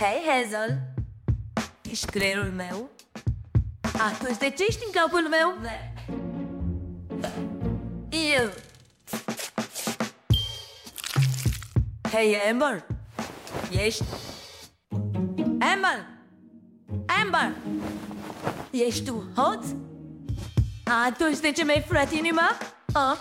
Hei, Hazel, ești creierul meu? Atunci de ce ești în capul meu? Eu. Hei, Amber, ești? Amber! Amber! Ești tu hoț? Atunci de ce mi-ai furat inima? Oh.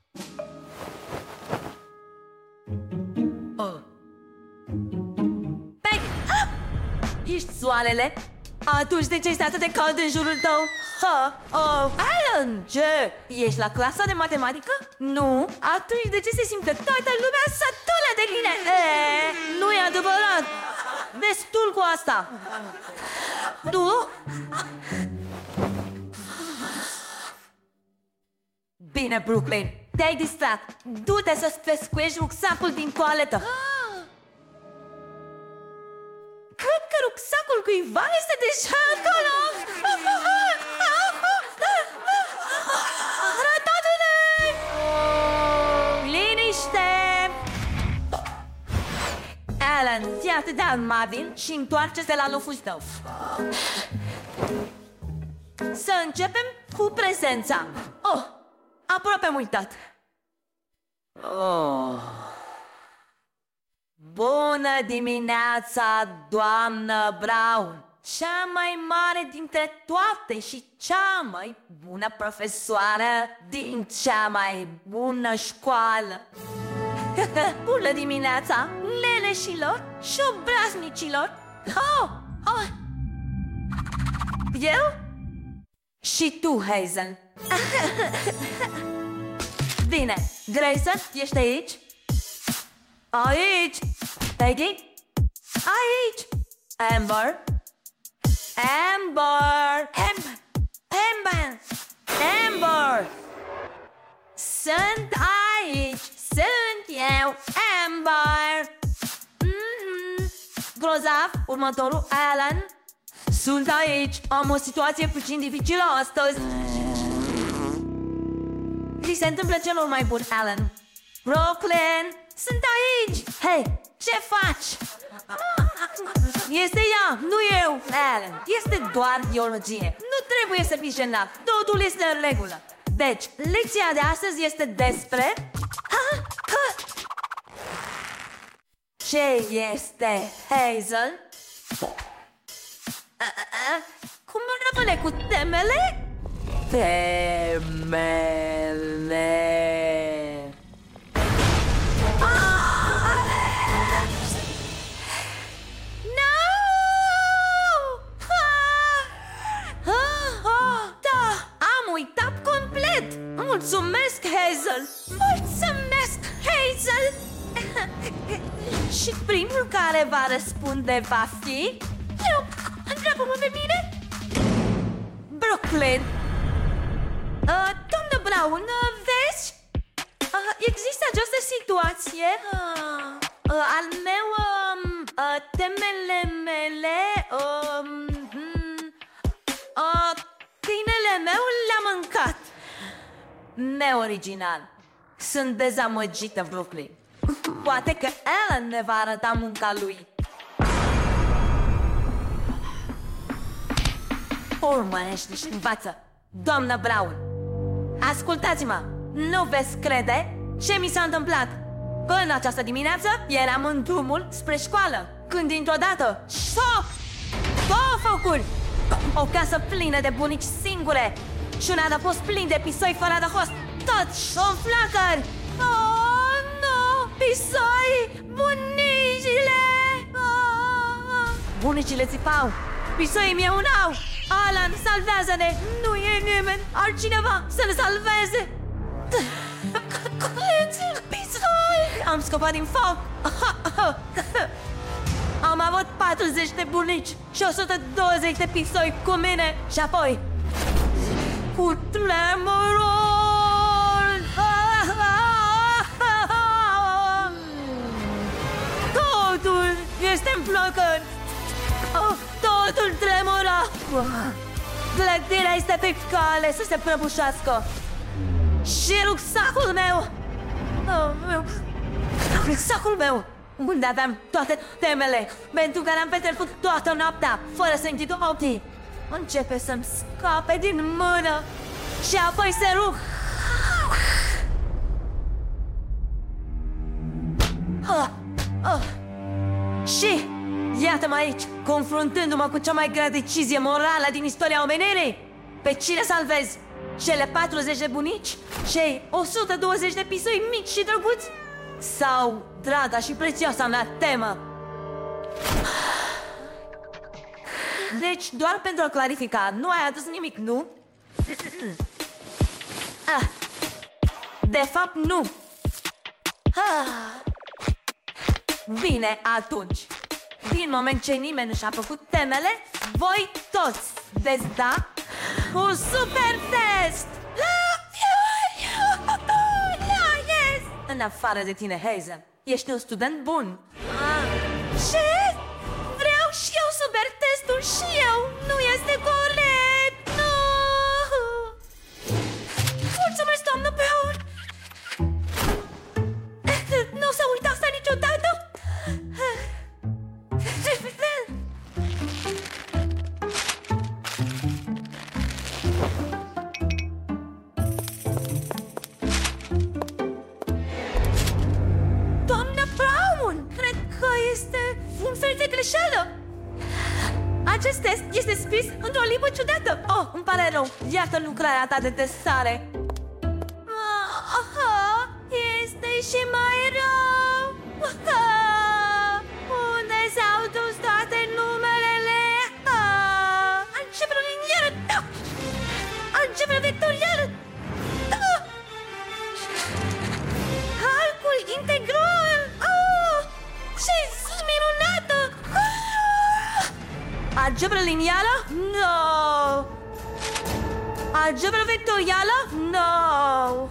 Peg! Ești soarele? Atunci de ce este atât de cald în jurul tău? Alan! Ce? Ești la clasa de matematică? Nu? Atunci de ce se simte toată lumea sătulă de tine? Nu e adevărat! Destul cu asta! Nu? Bine, Brooklyn, te-ai distrat. Du-te să-ți pescuiești rucsacul din toaletă. Cred că rucsacul cuiva este deja acolo. Ratatele! Liniște! Alan, fii atât de amabil și întoarce-te la locul tău. Să începem cu prezența. Aproape am uitat. Bună dimineața, doamnă Brown! Cea mai mare dintre toate și cea mai bună profesoară din cea mai bună școală. Bună dimineața, leneșilor și obraznicilor! Eu? Și tu, Hazel. Bine, Grayson, ești aici? Aici! Peggy? Aici! Amber? Amber! Amber! Amber! Sunt aici! Sunt eu, Amber! Grozav, următorul, Alan. Sunt aici, am o situație puțin dificilă astăzi. Zi se întâmplă celor mai buni, Alan. Brooklyn, sunt aici. Hei, ce faci? Este ea, nu eu, Alan. Este doar biologie. Nu trebuie să fii jenat, totul este în regulă. Deci, lecția de astăzi este despre... Ce este, Hazel? Cum rămâne cu temele? Temele... Da, am uitat complet. Mulțumesc, Hazel. Mulțumesc, Hazel. Și primul care va răspunde va fi... Eu, întreabă-mă pe mine. Brooklyn. Doamnă Brown, vezi? Există această situație. Al meu, temele mele, câinele meu le-a mâncat. Neoriginal. Sunt dezamăgită, Brooklyn. Poate că Alan ne va arăta munca lui. Urmărește și învață. Doamnă Brown, ascultați-mă. Nu veți crede ce mi s-a întâmplat. În această dimineață eram în drumul spre școală, când dintr-o dată, șoc! Două focuri! O casă plină de bunici singure și un adăpost plin de pisoi fără adăpost. Tot în flacări! Oh, nu! Pisoi! Bunicile! Bunicile țipau! Pisoii mi unau! Alan, salvează-ne! Nu e nimeni! Altcineva să ne salveze! Pisoi! Am scăpat din foc! Am avut 40 de bunici și 120 de pisoi cu mine și apoi cu tremurul totul este în flăcări. Totul tremură. Clădirea este pe cale să se prăbușească. Și rucsacul meu, rucsacul meu unde aveam toate temele pentru care am petrecut toată noaptea fără să închid ochii, începe să-mi scape din mână și apoi se rup. Și iată-mă aici, confruntându-mă cu cea mai grea decizie morală din istoria omenirii. Pe cine salvez? Cele 40 de bunici? Cei 120 de pisui mici și drăguți? Sau draga și prețioasa mea temă? Deci, doar pentru a clarifica, nu ai adus nimic, nu? De fapt, nu. Bine, atunci, din moment ce nimeni nu și-a făcut temele, voi toți veți da un super test! Yes! În afară de tine, Hazel, ești un student bun. Ce? Vreau și eu super testul și eu! Nu este corect! Nu! Mulțumesc, doamnă Brown! Nu o să uit asta niciodată! Doamna Brown! Cred că este un fel de greșeală! Acest test este scris într-o limbă ciudată! Oh, îmi pare rău! Iată lucrarea ta de testare! Este și mai rău! Unde s-au dus toate numerele? Algebră liniară! Algebră vectorială! Calcul integral! Ce minunată! Algebră liniară? No! Algebră vectorială? No!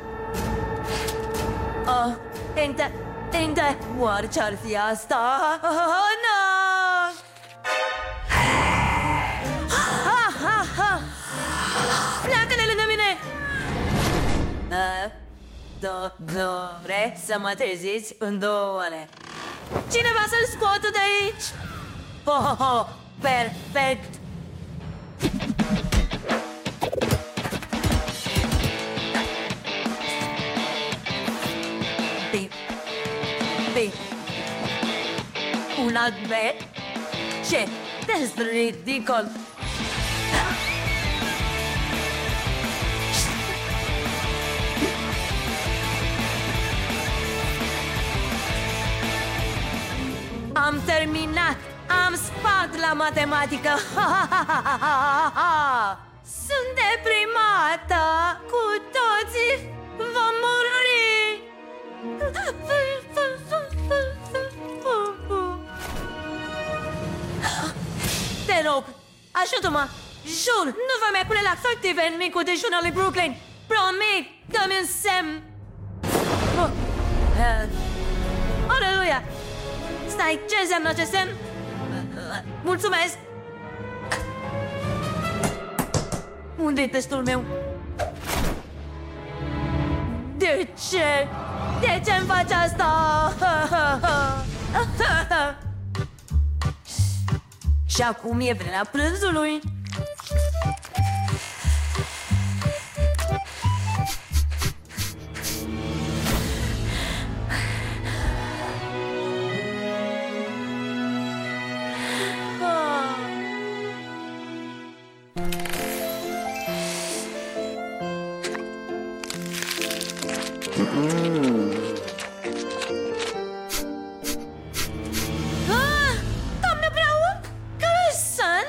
Oare ce-ar fi asta? No! Pleacă de lângă mine! Vrei să mă treziți în 2 ore? Cineva să-l scoată de aici? Perfect! Un alt bet? Ce? Test ridicol! Am terminat! Am spart la matematică! Sunt deprimată! Cu toții vom muri! Te rog, ajută-mă! Jur, nu voi mai pune laxative în micul dejun al lui Brooklyn! Promit, dă-mi un semn! Aleluia! Stai, ce înseamnă acest semn? Mulțumesc! Unde-i testul meu? De ce? De ce-mi faci asta? Și acum e vremea prânzului. Doamnă Brown, care sunt?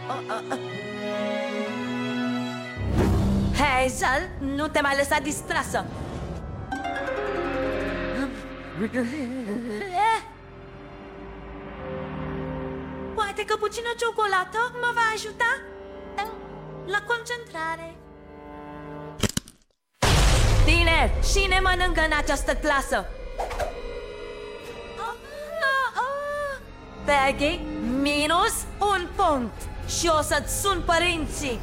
Hazel, nu te mai lăsa distrasă. Poate că puțină ciocolată mă va ajuta la concentrare. Tineri, cine mănâncă în această clasă? Peggy, minus 1 punct. Și o să-ți sun părinții.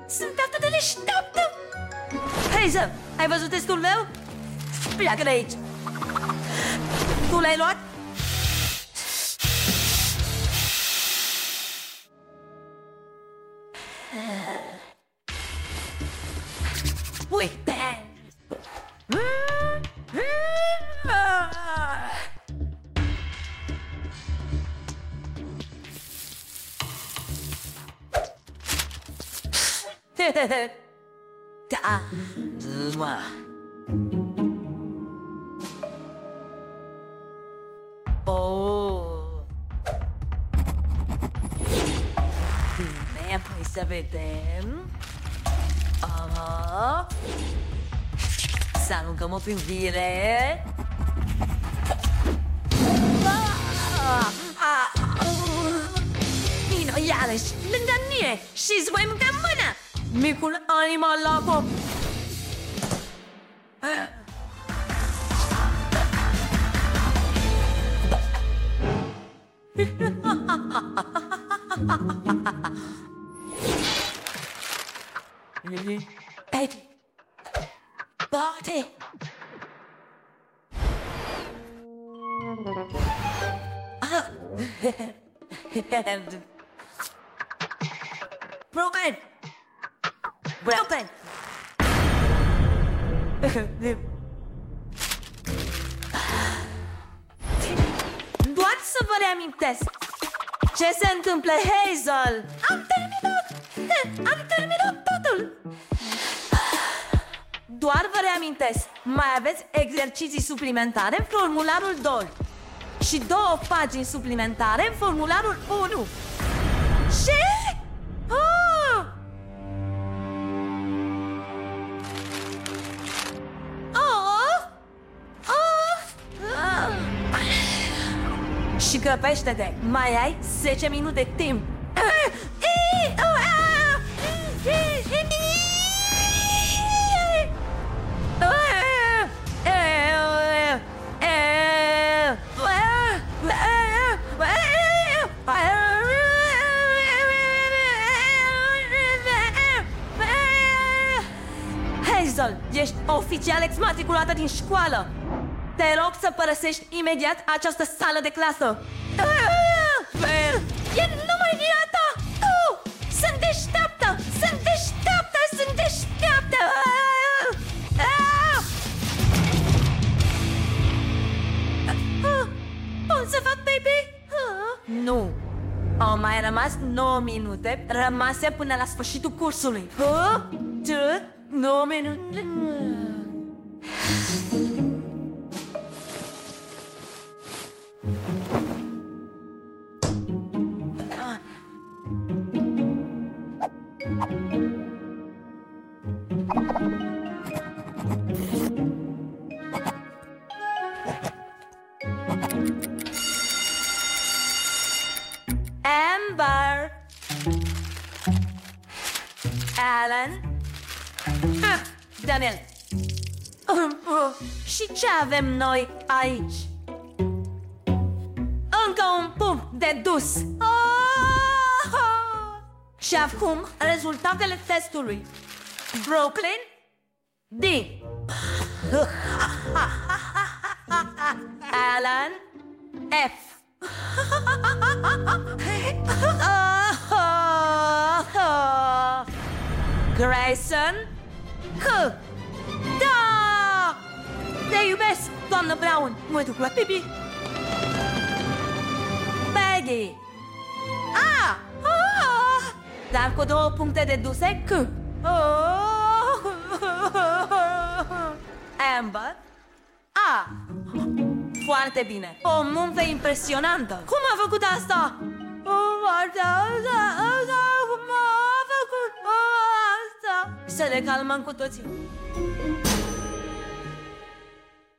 sunt atât de deșteaptă! Hazel, ai văzut testul meu? Pleacă de aici! Tu l-ai luat? Uite! Da, mă. Oh. Bine, păi să vedem. Aha. Să aruncăm o privire. Vino iarăși lângă mine și-ți voi mânca mâna, micul animal la pop. Eddie, Barty. Broken. Broken. Doar să vă reamintesc ce se întâmplă, Hazel. Am terminat totul. Doar vă reamintesc, mai aveți exerciții suplimentare în formularul 2 și 2 pagini suplimentare în formularul 1. Ce? Oh! Oh! Oh! Oh! Și grăbește-te, mai ai 10 minute timp. Hazel, ești oficial exmatriculată din școală. Te rog să părăsești imediat această sală de clasă. E numai vina ta! Tu! Sunt deșteaptă! Sunt deșteaptă! Sunt deșteaptă! Pot să fac baby? Nu! Au mai rămas 9 minute rămase până la sfârșitul cursului. 9 minute. Amber, Alan, Daniel. Și ce avem noi aici? Încă un punct de dus. Și acum rezultatele testului. Brooklyn D. Alan F. Grayson H. Da! Te iubesc, doamnă Brown. Mă duc la pipi. Peggy A. Dar cu 2 puncte deduse C. Amber A. Foarte bine. O muncă impresionantă. Cum a făcut asta? Cum a făcut asta? Să ne calmăm cu toții.